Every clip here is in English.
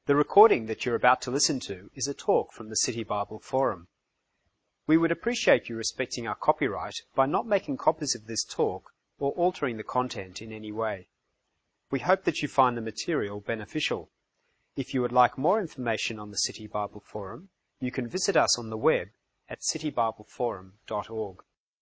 The recording that you're about to listen to is a talk from the City Bible Forum. We would appreciate you respecting our copyright by not making copies of this talk or altering the content in any way. We hope that you find the material beneficial. If you would like more information on the City Bible Forum, you can visit us on the web at citybibleforum.org.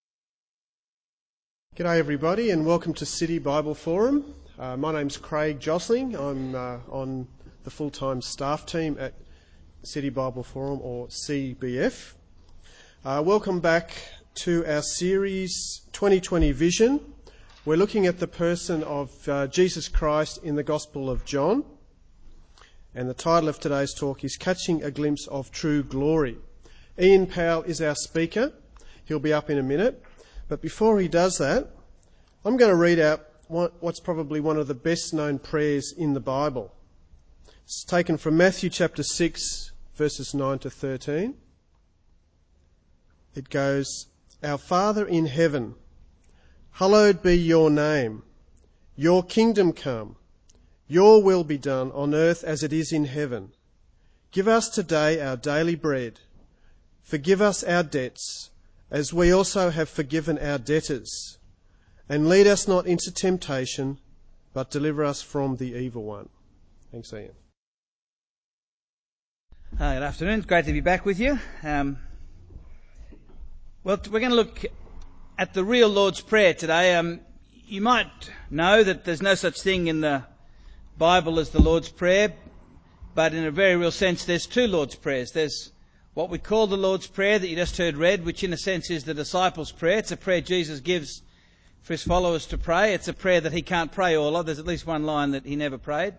G'day everybody and welcome to City Bible Forum. My name's Craig Jostling. I'm on the full-time staff team at City Bible Forum, or CBF. Welcome back to our series 2020 Vision. We're looking at the person of Jesus Christ in the Gospel of John. And the title of today's talk is Catching a Glimpse of True Glory. Ian Powell is our speaker. He'll be up in a minute. But before he does that, I'm going to read out what's probably one of the best known prayers in the Bible. It's taken from Matthew chapter 6, verses 9 to 13. It goes, Our Father in heaven, hallowed be your name. Your kingdom come. Your will be done on earth as it is in heaven. Give us today our daily bread. Forgive us our debts, as we also have forgiven our debtors. And lead us not into temptation, but deliver us from the evil one. Thanks, Ian. Good afternoon. It's great to be back with you. Well, we're going to look at the real Lord's Prayer today. You might know that there's no such thing in the Bible as the Lord's Prayer, but in a very real sense, there's two Lord's Prayers. There's what we call the Lord's Prayer that you just heard read, which in a sense is the disciples' prayer. It's a prayer Jesus gives for his followers to pray. It's a prayer that he can't pray all of. There's at least one line that he never prayed.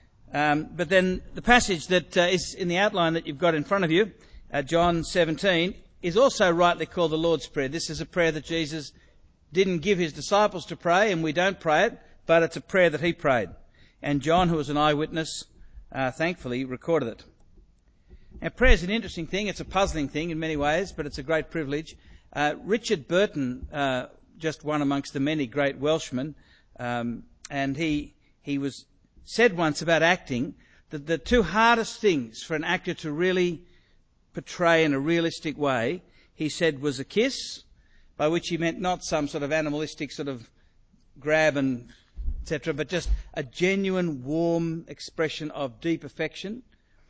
But then the passage that is in the outline that you've got in front of you, John 17, is also rightly called the Lord's Prayer. This is a prayer that Jesus didn't give his disciples to pray, and we don't pray it, but it's a prayer that he prayed. And John, who was an eyewitness, thankfully recorded it. Now, prayer is an interesting thing. It's a puzzling thing in many ways, but it's a great privilege. Richard Burton, just one amongst the many great Welshmen, and he was said once about acting that the two hardest things for an actor to really portray in a realistic way, he said, was a kiss, by which he meant not some sort of animalistic sort of grab and etc., but just a genuine, warm expression of deep affection.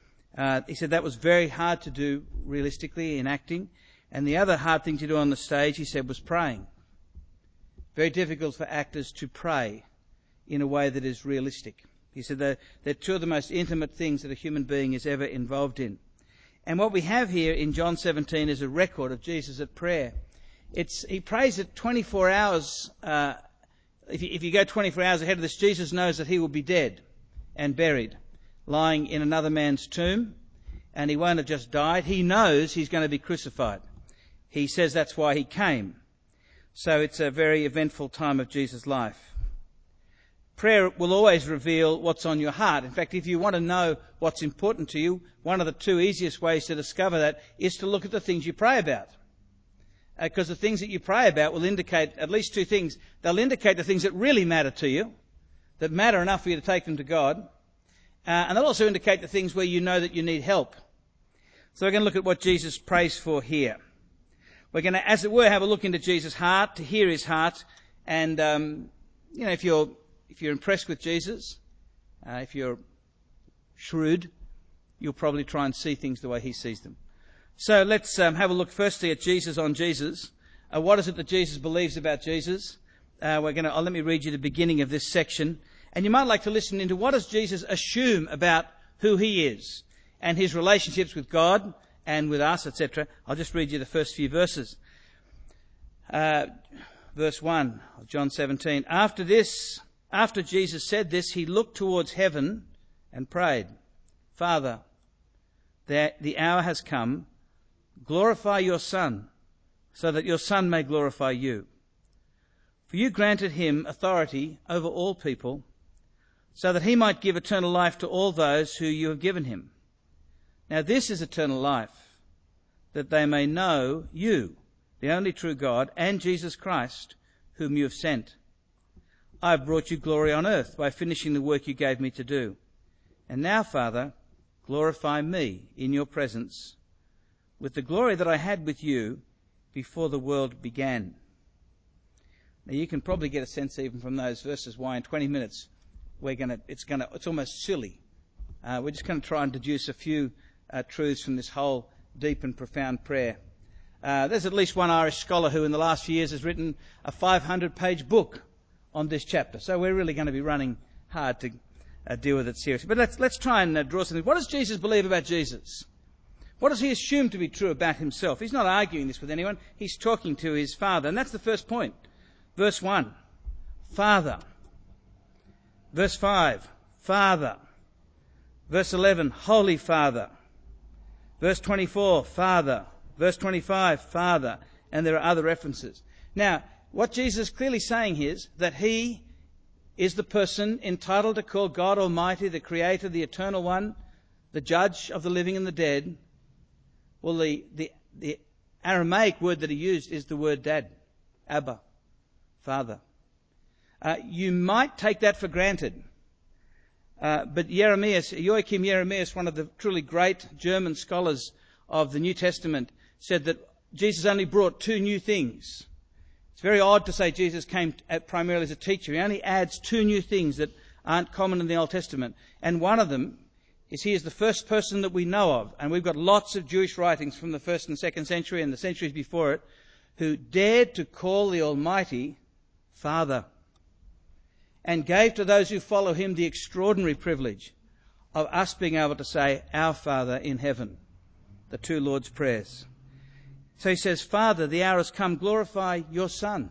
He said that was very hard to do realistically in acting. And the other hard thing to do on the stage, he said, was praying. Very difficult for actors to pray in a way that is realistic. He said they're two of the most intimate things that a human being is ever involved in. And what we have here in John 17 is a record of Jesus at prayer. He prays at 24 hours. If you go 24 hours ahead of this, Jesus knows that he will be dead and buried, lying in another man's tomb, and he won't have just died. He knows he's going to be crucified. He says that's why he came. So it's a very eventful time of Jesus' life. Prayer will always reveal what's on your heart. In fact, if you want to know what's important to you, one of the two easiest ways to discover that is to look at the things you pray about. Because the things that you pray about will indicate at least two things. They'll indicate the things that really matter to you, that matter enough for you to take them to God. And they'll also indicate the things where you know that you need help. So we're going to look at what Jesus prays for here. We're going to, as it were, have a look into Jesus' heart, to hear his heart. And, if you're impressed with Jesus, if you're shrewd, you'll probably try and see things the way he sees them. So let's have a look firstly at Jesus on Jesus. What is it that Jesus believes about Jesus? Let me read you the beginning of this section. And you might like to listen into what does Jesus assume about who he is and his relationships with God and with us, etc. I'll just read you the first few verses. Verse 1 of John 17. After Jesus said this, he looked towards heaven and prayed, Father, the hour has come. Glorify your Son, so that your Son may glorify you. For you granted him authority over all people, so that he might give eternal life to all those who you have given him. Now this is eternal life, that they may know you, the only true God, and Jesus Christ, whom you have sent. I have brought you glory on earth by finishing the work you gave me to do. And now, Father, glorify me in your presence with the glory that I had with you before the world began. Now you can probably get a sense even from those verses why in 20 minutes it's almost silly. We're just going to try and deduce a few truths from this whole deep and profound prayer. There's at least one Irish scholar who in the last few years has written a 500-page book on this chapter. So we're really going to be running hard to deal with it seriously. But let's try and draw something. What does Jesus believe about Jesus? What does he assume to be true about himself? He's not arguing this with anyone. He's talking to his Father. And that's the first point. Verse 1, Father. Verse 5, Father. Verse 11, Holy Father. Verse 24, Father. Verse 25, Father. And there are other references. Now, what Jesus is clearly saying here is that he is the person entitled to call God Almighty, the Creator, the Eternal One, the Judge of the living and the dead. Well, the Aramaic word that he used is the word Dad, Abba, Father. You might take that for granted. But Joachim Jeremias, one of the truly great German scholars of the New Testament, said that Jesus only brought two new things. It's very odd to say Jesus came primarily as a teacher. He only adds two new things that aren't common in the Old Testament. And one of them is he is the first person that we know of. And we've got lots of Jewish writings from the 1st and 2nd century and the centuries before it who dared to call the Almighty Father and gave to those who follow him the extraordinary privilege of us being able to say, Our Father in heaven, the two Lord's Prayers. So he says, Father, the hour has come, glorify your Son.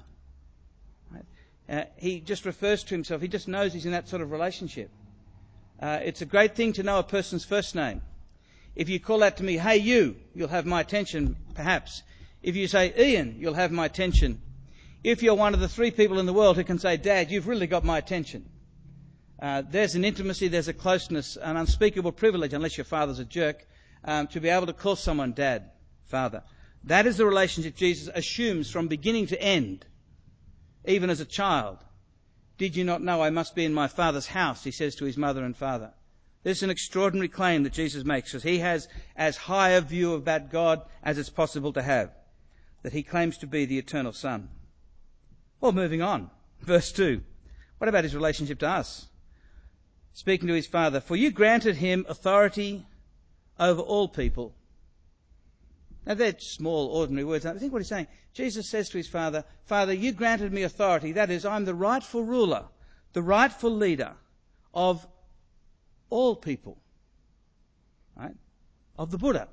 He just refers to himself. He just knows he's in that sort of relationship. It's a great thing to know a person's first name. If you call out to me, hey you, you'll have my attention, perhaps. If you say Ian, you'll have my attention. If you're one of the three people in the world who can say, Dad, you've really got my attention. There's an intimacy, there's a closeness, an unspeakable privilege, unless your father's a jerk, to be able to call someone Dad, Father. That is the relationship Jesus assumes from beginning to end, even as a child. Did you not know I must be in my Father's house, he says to his mother and father. This is an extraordinary claim that Jesus makes, because he has as high a view about God as it's possible to have, that he claims to be the eternal Son. Well, moving on. Verse 2. What about his relationship to us? Speaking to his Father, for you granted him authority over all people. Now, they're small, ordinary words. I think what he's saying, Jesus says to his Father, Father, you granted me authority. That is, I'm the rightful ruler, the rightful leader of all people. Right? Of the Buddha.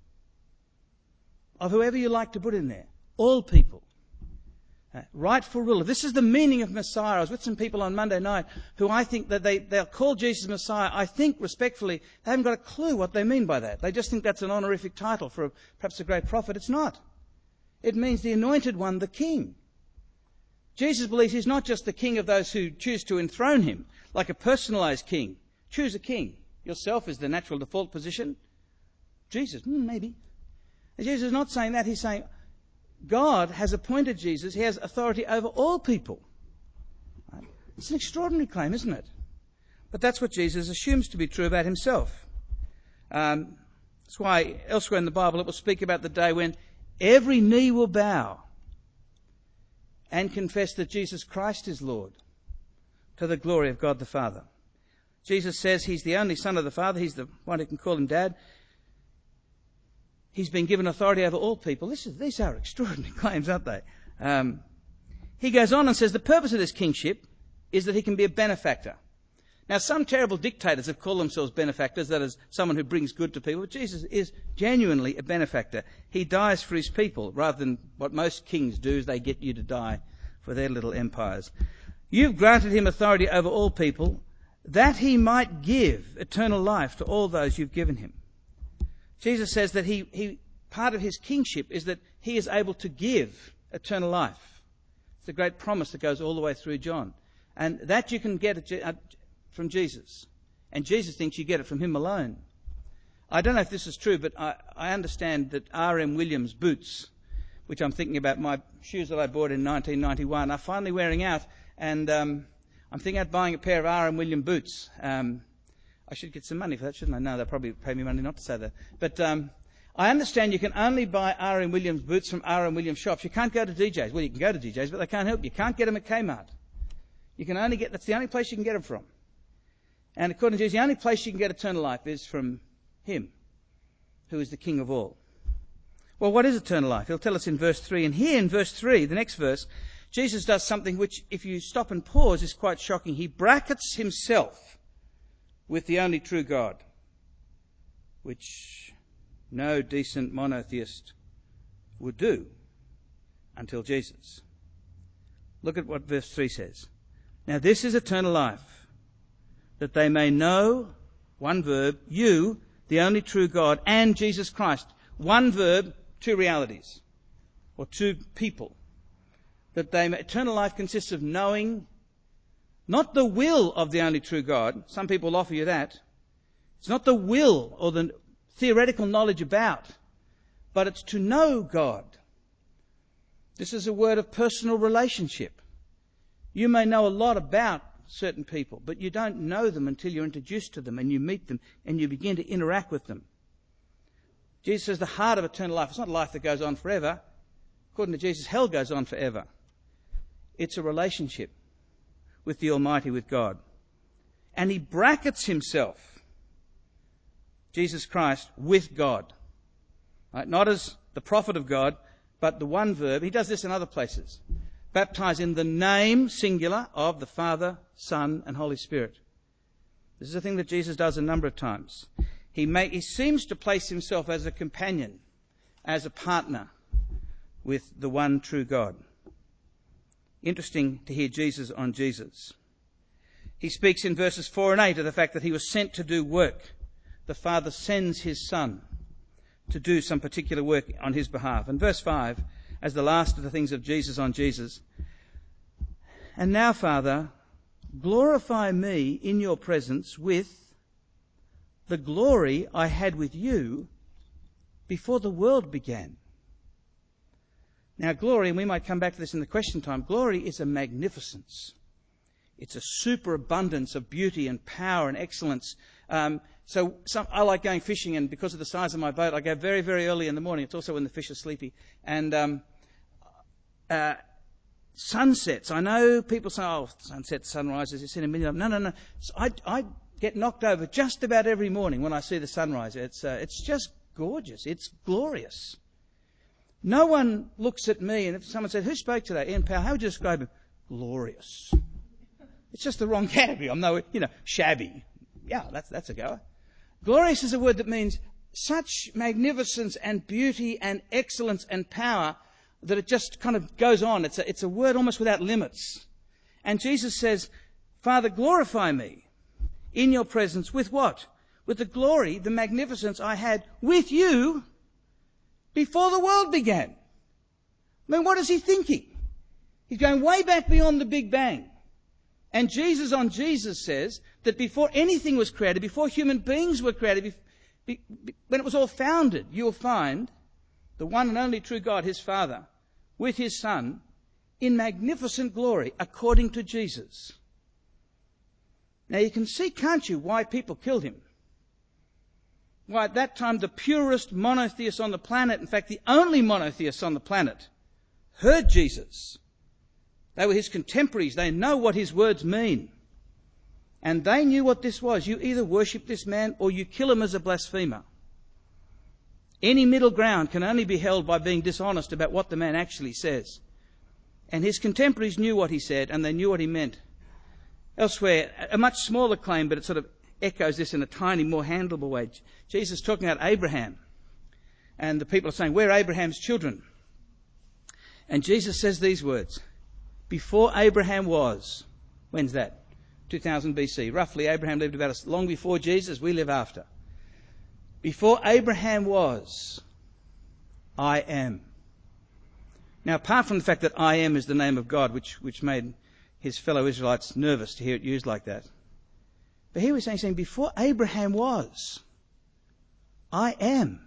Of whoever you like to put in there. All people. Rightful ruler. This is the meaning of Messiah. I was with some people on Monday night who I think that they'll call Jesus Messiah. I think, respectfully, they haven't got a clue what they mean by that. They just think that's an honorific title for perhaps a great prophet. It's not. It means the anointed one, the king. Jesus believes he's not just the king of those who choose to enthrone him, like a personalized king. Choose a king. Yourself is the natural default position. Jesus, maybe. And Jesus is not saying that. He's saying, God has appointed Jesus. He has authority over all people. Right? It's an extraordinary claim, isn't it? But that's what Jesus assumes to be true about himself. That's why elsewhere in the Bible it will speak about the day when every knee will bow and confess that Jesus Christ is Lord, to the glory of God the Father. Jesus says he's the only Son of the Father. He's the one who can call him Dad. He's been given authority over all people. These are extraordinary claims, aren't they? He goes on and says the purpose of this kingship is that he can be a benefactor. Now, some terrible dictators have called themselves benefactors, that is, someone who brings good to people. But Jesus is genuinely a benefactor. He dies for his people, rather than what most kings do, is they get you to die for their little empires. You've granted him authority over all people, that he might give eternal life to all those you've given him. Jesus says that he part of his kingship is that he is able to give eternal life. It's a great promise that goes all the way through John. And that you can get from Jesus. And Jesus thinks you get it from him alone. I don't know if this is true, but I understand that R.M. Williams boots, which I'm thinking about, my shoes that I bought in 1991, are finally wearing out. And I'm thinking about buying a pair of R.M. Williams boots. I should get some money for that, shouldn't I? No, they'll probably pay me money not to say that. But I understand you can only buy R.M. Williams boots from R.M. Williams shops. You can't go to DJs. Well, you can go to DJs, but they can't help you. You can't get them at Kmart. You can only that's the only place you can get them from. And according to Jesus, the only place you can get eternal life is from Him, who is the King of all. Well, what is eternal life? He'll tell us in verse 3. And here in verse 3, the next verse, Jesus does something which, if you stop and pause, is quite shocking. He brackets Himself with the only true God, which no decent monotheist would do until Jesus. Look at what verse 3 says. Now this is eternal life, that they may know, one verb, you, the only true God, and Jesus Christ. One verb, two realities, or two people. Eternal life consists of knowing, not the will of the only true God. Some people will offer you that. It's not the will or the theoretical knowledge about, but it's to know God. This is a word of personal relationship. You may know a lot about certain people, but you don't know them until you're introduced to them and you meet them and you begin to interact with them. Jesus says the heart of eternal life, it's not life that goes on forever. According to Jesus, hell goes on forever. It's a relationship with the Almighty, with God. And He brackets Himself, Jesus Christ, with God. Right? Not as the prophet of God, but the one verb. He does this in other places. Baptized in the name, singular, of the Father, Son, and Holy Spirit. This is a thing that Jesus does a number of times. He seems to place Himself as a companion, as a partner with the one true God. Interesting to hear Jesus on Jesus. He speaks in verses 4 and 8 of the fact that He was sent to do work. The Father sends His Son to do some particular work on His behalf. And verse 5, as the last of the things of Jesus on Jesus. And now, Father, glorify me in your presence with the glory I had with you before the world began. Now, glory, and we might come back to this in the question time, glory is a magnificence. It's a superabundance of beauty and power and excellence. I like going fishing, and because of the size of my boat, I go very, very early in the morning. It's also when the fish are sleepy. And sunsets. I know people say, oh, sunsets, sunrises, you've seen a million of them. No. So I get knocked over just about every morning when I see the sunrise. It's just gorgeous. It's glorious. No one looks at me, and if someone said, who spoke today? Ian Powell, how would you describe him? Glorious. It's just the wrong category. I'm no, shabby. Yeah, that's a goer. Glorious is a word that means such magnificence and beauty and excellence and power that it just kind of goes on. It's a word almost without limits. And Jesus says, Father, glorify me in your presence with what? With the glory, the magnificence I had with you before the world began. I mean, what is He thinking? He's going way back beyond the Big Bang. And Jesus on Jesus says that before anything was created, before human beings were created, when it was all founded, you'll find the one and only true God, His Father, with His Son, in magnificent glory, according to Jesus. Now you can see, can't you, why people killed Him? Why, at that time, the purest monotheists on the planet, in fact, the only monotheists on the planet, heard Jesus. They were His contemporaries. They know what His words mean. And they knew what this was. You either worship this man or you kill him as a blasphemer. Any middle ground can only be held by being dishonest about what the man actually says. And His contemporaries knew what He said, and they knew what He meant. Elsewhere, a much smaller claim, but it sort of echoes this in a tiny, more handleable way. Jesus is talking about Abraham. And the people are saying, we're Abraham's children. And Jesus says these words. Before Abraham was, when's that? 2000 BC. Roughly, Abraham lived about as long before Jesus. We live after. Before Abraham was, I am. Now, apart from the fact that I am is the name of God, which made his fellow Israelites nervous to hear it used like that. But here we're saying before Abraham was, I am.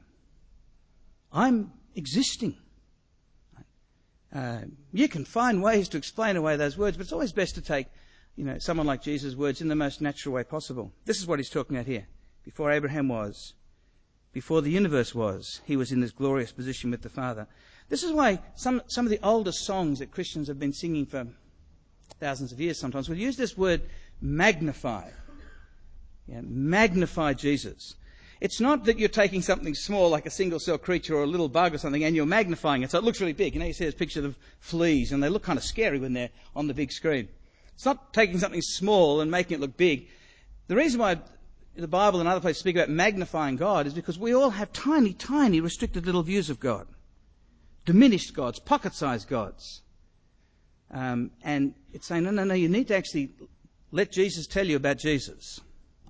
I'm existing. You can find ways to explain away those words, but it's always best to take, someone like Jesus' words in the most natural way possible. This is what he's talking about here. Before Abraham was, before the universe was, he was in this glorious position with the Father. This is why some of the oldest songs that Christians have been singing for thousands of years sometimes will use this word magnify. Magnify Jesus. It's not that you're taking something small like a single-cell creature or a little bug or something and you're magnifying it so it looks really big. You see this picture of fleas and they look kind of scary when they're on the big screen. It's not taking something small and making it look big. The reason why the Bible and other places speak about magnifying God is because we all have tiny, tiny, restricted little views of God. Diminished gods, pocket-sized gods. And it's saying, no, you need to actually let Jesus tell you about Jesus.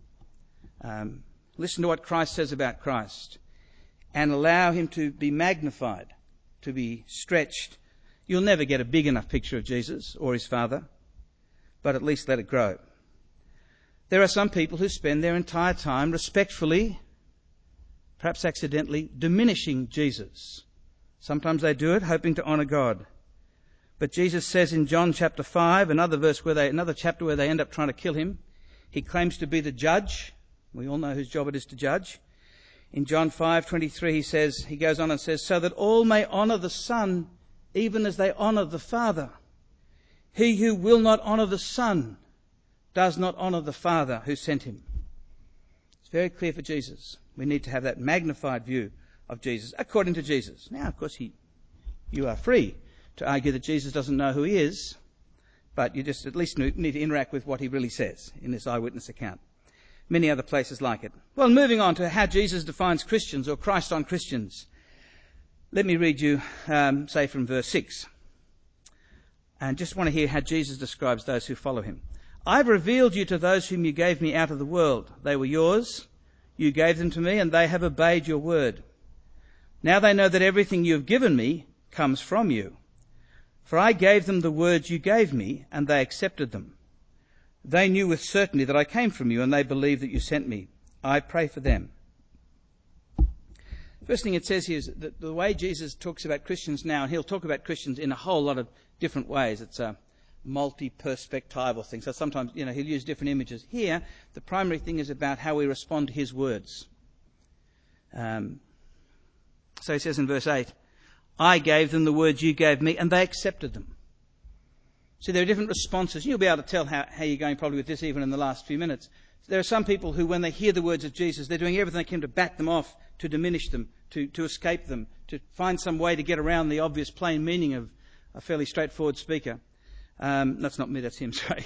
Listen to what Christ says about Christ and allow him to be magnified, to be stretched. You'll never get a big enough picture of Jesus or his Father, but at least let it grow. There are some people who spend their entire time respectfully, perhaps accidentally, diminishing Jesus. Sometimes they do it hoping to honour God. But Jesus says in John chapter 5, another chapter where they end up trying to kill him, he claims to be the judge. We all know whose job it is to judge. In John 5:23 he goes on and says, so that all may honour the Son even as they honour the Father. He who will not honour the Son does not honour the Father who sent him. It's very clear for Jesus. We need to have that magnified view of Jesus, according to Jesus. Now, of course, you are free to argue that Jesus doesn't know who he is, but you just at least need to interact with what he really says in this eyewitness account. Many other places like it. Well, moving on to how Jesus defines Christians or Christ on Christians. Let me read you, say from verse 6. And just want to hear how Jesus describes those who follow him. I've revealed you to those whom you gave me out of the world. They were yours. You gave them to me and they have obeyed your word. Now they know that everything you have given me comes from you. For I gave them the words you gave me and they accepted them. They knew with certainty that I came from you and they believe that you sent me. I pray for them. First thing it says here is that the way Jesus talks about Christians now, and he'll talk about Christians in a whole lot of different ways. It's a multi-perspectival thing. So sometimes, he'll use different images. Here, the primary thing is about how we respond to his words. So he says in verse 8, I gave them the words you gave me and they accepted them. See, there are different responses. You'll be able to tell how you're going probably with this even in the last few minutes. There are some people who, when they hear the words of Jesus, they're doing everything they can to back them off, to diminish them, to escape them, to find some way to get around the obvious plain meaning of a fairly straightforward speaker. That's not me, that's him, sorry.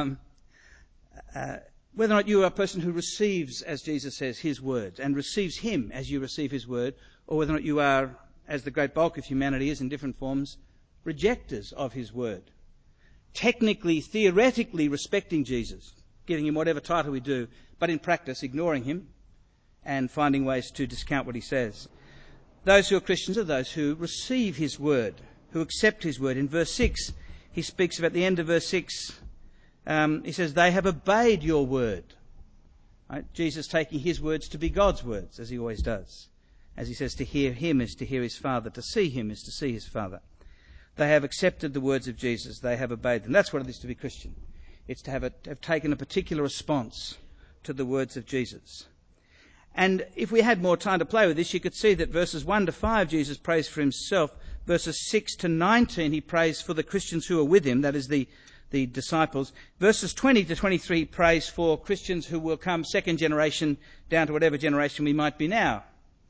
Whether or not you are a person who receives, as Jesus says, his words, and receives him as you receive his word, or whether or not you are, as the great bulk of humanity is in different forms, rejectors of his word. Technically, theoretically respecting Jesus, giving him whatever title we do, but in practice ignoring him and finding ways to discount what he says. Those who are Christians are those who receive his word, who accept his word. In verse 6, he speaks about the end of verse 6. He says, they have obeyed your word. Right? Jesus taking his words to be God's words, as he always does. As he says, to hear him is to hear his Father. To see him is to see his Father. They have accepted the words of Jesus. They have obeyed them. That's what it is to be Christian. It's to have taken a particular response to the words of Jesus. And if we had more time to play with this, you could see that verses 1 to 5, Jesus prays for himself. Verses 6 to 19, he prays for the Christians who are with him, that is the disciples. Verses 20 to 23, he prays for Christians who will come second generation down to whatever generation we might be now.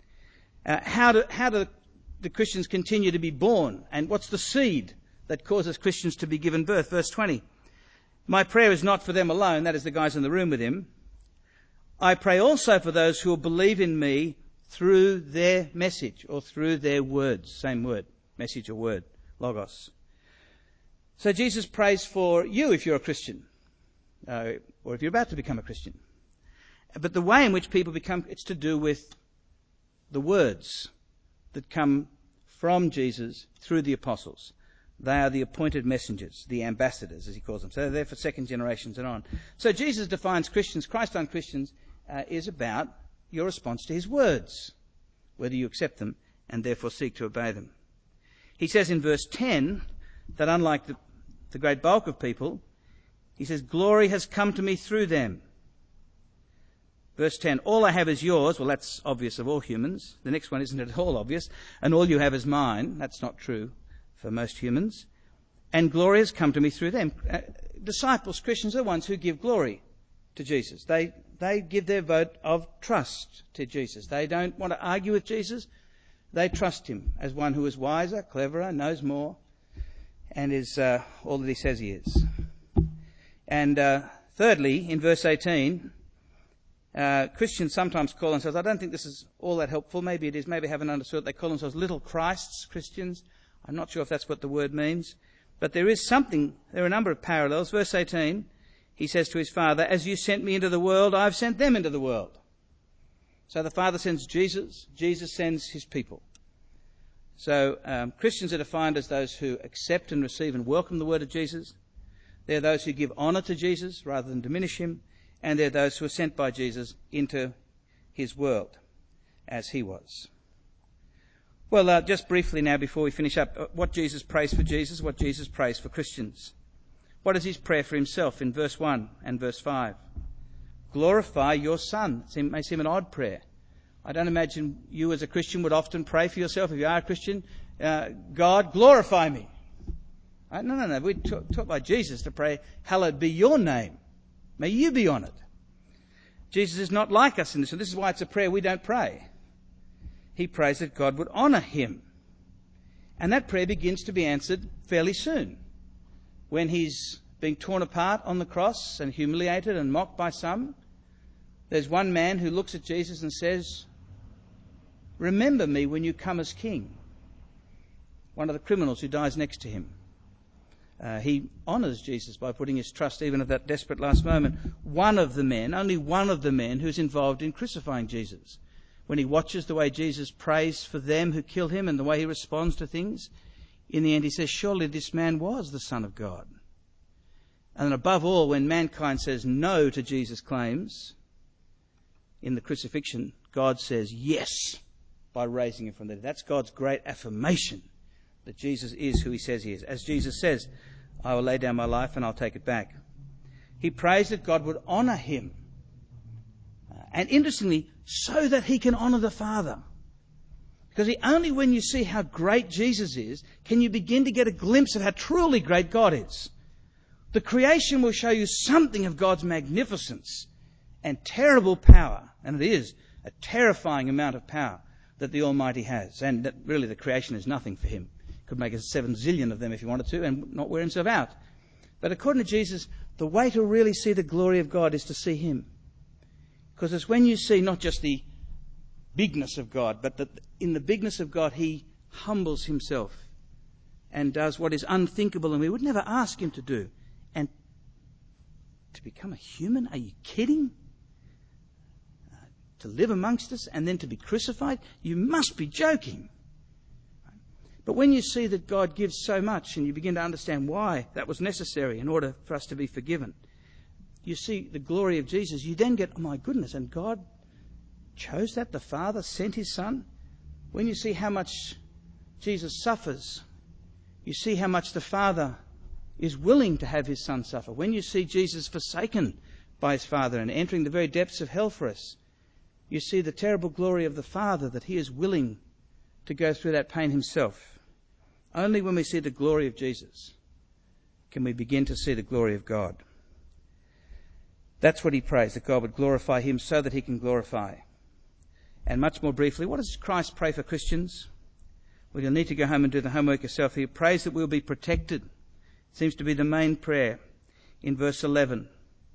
How do the Christians continue to be born? And what's the seed that causes Christians to be given birth? Verse 20. My prayer is not for them alone, that is the guys in the room with him. I pray also for those who will believe in me through their message or through their words. Same word, message or word, logos. So Jesus prays for you if you're a Christian, or if you're about to become a Christian. But the way in which people become, it's to do with the words that come from Jesus through the apostles. They are the appointed messengers, the ambassadors, as he calls them. So they're there for second generations and on. So Jesus defines Christians, Christ on Christians, is about your response to his words, whether you accept them and therefore seek to obey them. He says in verse 10 that unlike the great bulk of people, He says, glory has come to me through them. Verse 10, all I have is yours. Well, that's obvious of all humans. The next one isn't at all obvious. And all you have is mine. That's not true for most humans. And glory has come to me through them. Disciples, Christians, are the ones who give glory to Jesus. They give their vote of trust to Jesus. They don't want to argue with Jesus. They trust him as one who is wiser, cleverer, knows more, and is all that he says he is. And thirdly, in verse 18, Christians sometimes call themselves, I don't think this is all that helpful, maybe it is, maybe I haven't understood, they call themselves little Christs, Christians. I'm not sure if that's what the word means. But there are a number of parallels. Verse 18, he says to his Father, as you sent me into the world, I've sent them into the world. So the Father sends Jesus, Jesus sends his people. So Christians are defined as those who accept and receive and welcome the word of Jesus. They're those who give honour to Jesus rather than diminish him. And they're those who are sent by Jesus into his world, as he was. Well, just briefly now before we finish up, what Jesus prays for Jesus, what Jesus prays for Christians. What is his prayer for himself in verse 1 and verse 5? Glorify your Son. It may seem an odd prayer. I don't imagine you as a Christian would often pray for yourself, if you are a Christian, God, glorify me. No. We're taught by Jesus to pray, hallowed be your name. May you be honoured. Jesus is not like us in this, and this is why it's a prayer we don't pray. He prays that God would honour him. And that prayer begins to be answered fairly soon. When he's being torn apart on the cross and humiliated and mocked by some, there's one man who looks at Jesus and says, remember me when you come as king. One of the criminals who dies next to him. He honours Jesus by putting his trust even at that desperate last moment. Only one of the men who's involved in crucifying Jesus. When he watches the way Jesus prays for them who kill him and the way he responds to things, in the end he says, surely this man was the Son of God. And above all, when mankind says no to Jesus' claims in the crucifixion, God says yes by raising him from the dead. That's God's great affirmation that Jesus is who he says he is. As Jesus says, I will lay down my life and I'll take it back. He prays that God would honour him. And interestingly, so that he can honour the Father. Because only when you see how great Jesus is, can you begin to get a glimpse of how truly great God is. The creation will show you something of God's magnificence and terrible power. And it is a terrifying amount of power that the Almighty has. And that really the creation is nothing for him. Could make 7 zillion of them if he wanted to and not wear himself out. But according to Jesus, the way to really see the glory of God is to see him. Because it's when you see not just the bigness of God, but that in the bigness of God he humbles himself and does what is unthinkable and we would never ask him to do. And to become a human? Are you kidding? To live amongst us and then to be crucified? You must be joking. But when you see that God gives so much and you begin to understand why that was necessary in order for us to be forgiven, you see the glory of Jesus, you then get, oh my goodness, and God chose that? The Father sent his Son? When you see how much Jesus suffers, you see how much the Father is willing to have his Son suffer. When you see Jesus forsaken by his Father and entering the very depths of hell for us, you see the terrible glory of the Father, that he is willing to go through that pain himself. Only when we see the glory of Jesus can we begin to see the glory of God. That's what he prays, that God would glorify him so that he can glorify. And much more briefly, what does Christ pray for Christians? Well, you'll need to go home and do the homework yourself. He prays that we'll be protected. It seems to be the main prayer in verse 11.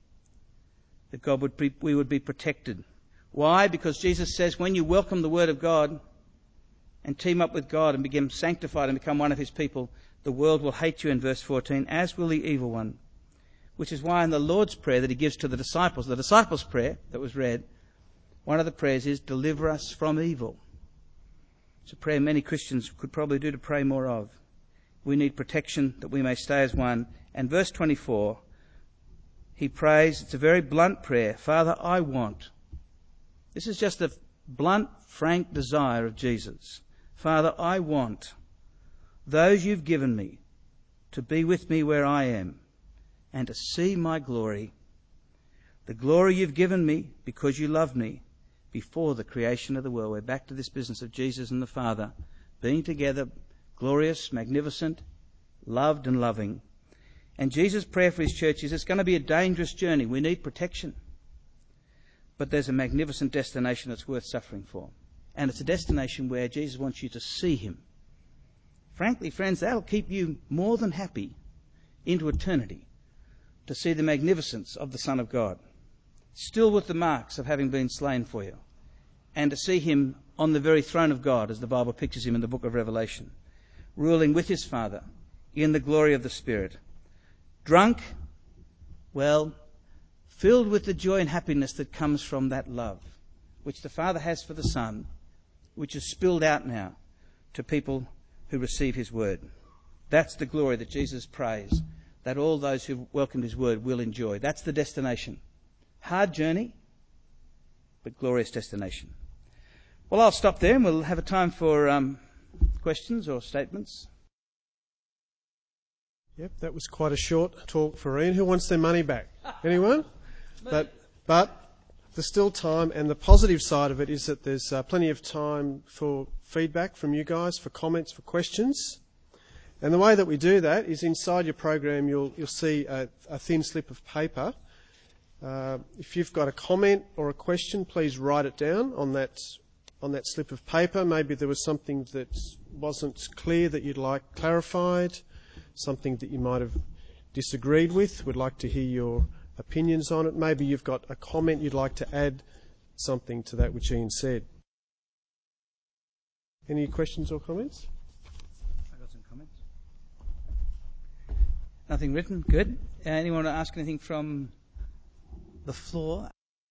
That we would be protected. Why? Because Jesus says when you welcome the word of God and team up with God and become sanctified and become one of his people, the world will hate you in verse 14, as will the evil one. Which is why in the Lord's Prayer that he gives to the disciples' prayer that was read, one of the prayers is, deliver us from evil. It's a prayer many Christians could probably do to pray more of. We need protection that we may stay as one. And verse 24, he prays, it's a very blunt prayer, Father, I want. This is just a blunt, frank desire of Jesus. Father, I want those you've given me to be with me where I am and to see my glory, the glory you've given me because you loved me before the creation of the world. We're back to this business of Jesus and the Father being together, glorious, magnificent, loved and loving. And Jesus' prayer for his church is it's going to be a dangerous journey. We need protection. But there's a magnificent destination that's worth suffering for. And it's a destination where Jesus wants you to see him. Frankly, friends, that'll keep you more than happy into eternity to see the magnificence of the Son of God, still with the marks of having been slain for you, and to see him on the very throne of God, as the Bible pictures him in the book of Revelation, ruling with his Father in the glory of the Spirit. Drunk, well, filled with the joy and happiness that comes from that love, which the Father has for the Son, which is spilled out now to people who receive his word. That's the glory that Jesus prays, that all those who welcomed his word will enjoy. That's the destination. Hard journey, but glorious destination. Well, I'll stop there and we'll have a time for questions or statements. Yep, that was quite a short talk for Ian. Who wants their money back? Anyone? But there's still time, and the positive side of it is that there's plenty of time for feedback from you guys, for comments, for questions. And the way that we do that is inside your program you'll see a thin slip of paper. If you've got a comment or a question, please write it down on that slip of paper. Maybe there was something that wasn't clear that you'd like clarified, something that you might have disagreed with, would like to hear your opinions on it. Maybe you've got a comment you'd like to add something to that which Ian said. Any questions or comments? I've got some comments. Nothing written? Good. Anyone want to ask anything from the floor?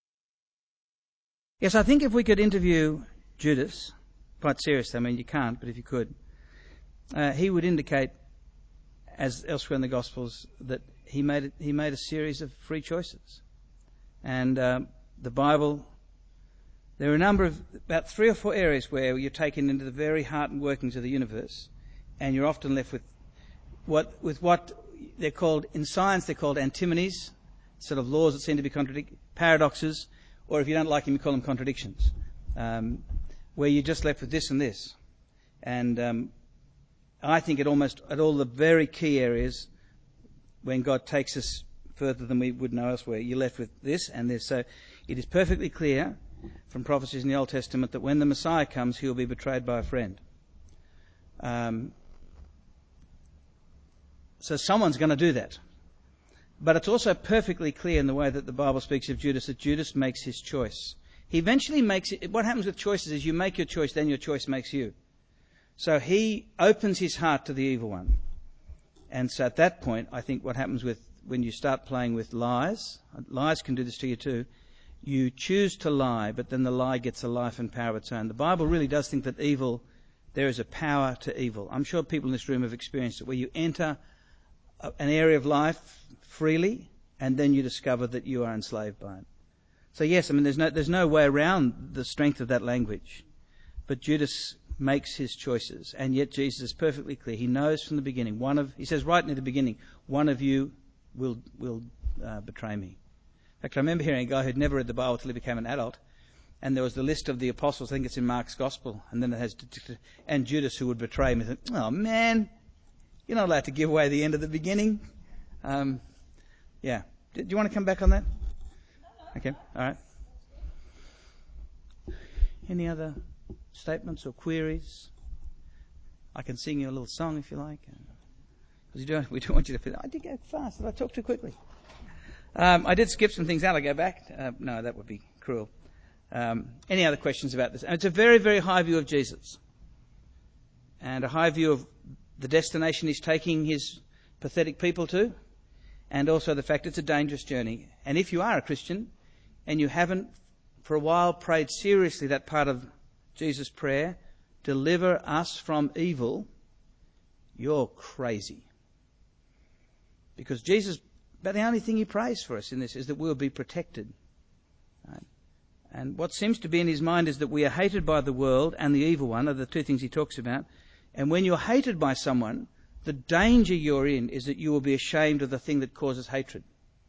Yes, I think if we could interview Judas, quite seriously, I mean you can't, but if you could, he would indicate, as elsewhere in the Gospels, that he made a series of free choices. And the Bible, there are a number of, about 3 or 4 areas where you're taken into the very heart and workings of the universe, and you're often left with what they're called, in science they're called antinomies, sort of laws that seem to be paradoxes, or if you don't like them, you call them contradictions, where you're just left with this and this. And I think at all the very key areas, when God takes us further than we would know elsewhere, you're left with this and this. So it is perfectly clear from prophecies in the Old Testament that when the Messiah comes, he will be betrayed by a friend. So someone's going to do that. But it's also perfectly clear in the way that the Bible speaks of Judas that Judas makes his choice. He eventually makes it. What happens with choices is you make your choice, then your choice makes you. So he opens his heart to the evil one. And so at that point, I think what happens when you start playing with lies can do this to you too. You choose to lie, but then the lie gets a life and power of its own. The Bible really does think that there is a power to evil. I'm sure people in this room have experienced it, where you enter an area of life freely, and then you discover that you are enslaved by it. So yes, I mean, there's no way around the strength of that language. But Judas makes his choices, and yet Jesus is perfectly clear. He knows from the beginning. He says right near the beginning, one of you will betray me. In fact, I remember hearing a guy who'd never read the Bible till he became an adult, and there was the list of the apostles. I think it's in Mark's Gospel, and then it has and Judas who would betray him. He thought, oh man, you're not allowed to give away the end of the beginning. Yeah. Do you want to come back on that? Okay. All right. Any other statements or queries? I can sing you a little song if you like. Because we don't want you to feel, I did go fast. Did I talk too quickly? I did skip some things out. I'll go back. No, that would be cruel. Any other questions about this? And it's a very, very high view of Jesus. And a high view of the destination he's taking his pathetic people to. And also the fact it's a dangerous journey. And if you are a Christian and you haven't for a while prayed seriously that part of Jesus' prayer, deliver us from evil, you're crazy. Because Jesus, but the only thing he prays for us in this is that we'll be protected. Right? And what seems to be in his mind is that we are hated by the world and the evil one are the two things he talks about. And when you're hated by someone, the danger you're in is that you will be ashamed of the thing that causes hatred.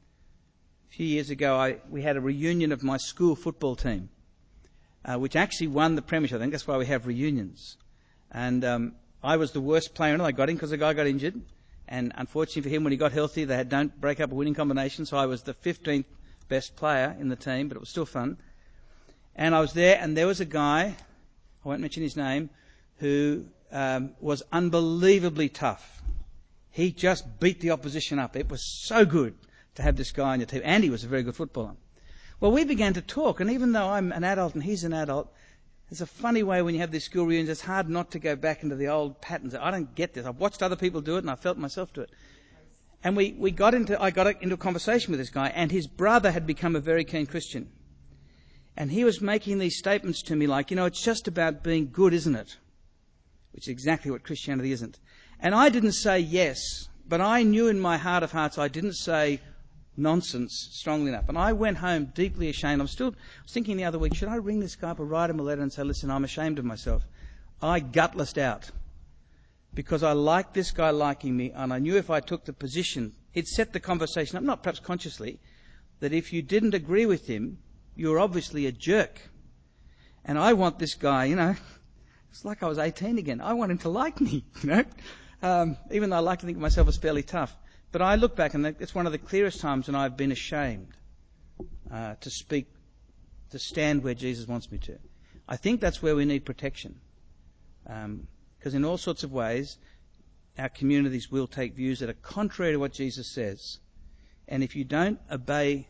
A few years ago, we had a reunion of my school football team, which actually won the premiership. I think that's why we have reunions. And I was the worst player, and I got in because the guy got injured. And unfortunately for him, when he got healthy, they don't break up a winning combination. So I was the 15th best player in the team, but it was still fun. And I was there, and there was a guy, I won't mention his name, who was unbelievably tough. He just beat the opposition up. It was so good to have this guy on your team. And he was a very good footballer. Well, we began to talk, and even though I'm an adult and he's an adult, there's a funny way when you have these school reunions, it's hard not to go back into the old patterns. I don't get this. I've watched other people do it, and I felt myself do it. And I got into a conversation with this guy, and his brother had become a very keen Christian. And he was making these statements to me like, it's just about being good, isn't it? Which is exactly what Christianity isn't. And I didn't say yes, but I knew in my heart of hearts I didn't say nonsense strongly enough. And I went home deeply ashamed. I was thinking the other week, should I ring this guy up or write him a letter and say, listen, I'm ashamed of myself. I gutlessed out because I liked this guy liking me, and I knew if I took the position, it set the conversation up, not perhaps consciously, that if you didn't agree with him, you were obviously a jerk. And I want this guy, it's like I was 18 again. I want him to like me, even though I like to think of myself as fairly tough. But I look back, and it's one of the clearest times when I've been ashamed to speak, to stand where Jesus wants me to. I think that's where we need protection. Because in all sorts of ways, our communities will take views that are contrary to what Jesus says. And if you don't obey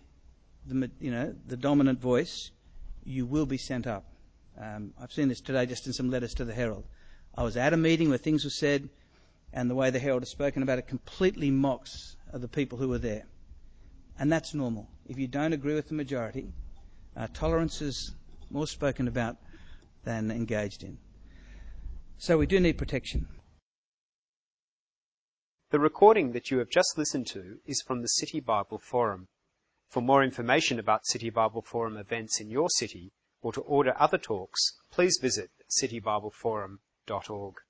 the dominant voice, you will be sent up. I've seen this today just in some letters to the Herald. I was at a meeting where things were said, and the way the Herald has spoken about it completely mocks the people who were there. And that's normal. If you don't agree with the majority, tolerance is more spoken about than engaged in. So we do need protection. The recording that you have just listened to is from the City Bible Forum. For more information about City Bible Forum events in your city, or to order other talks, please visit citybibleforum.org.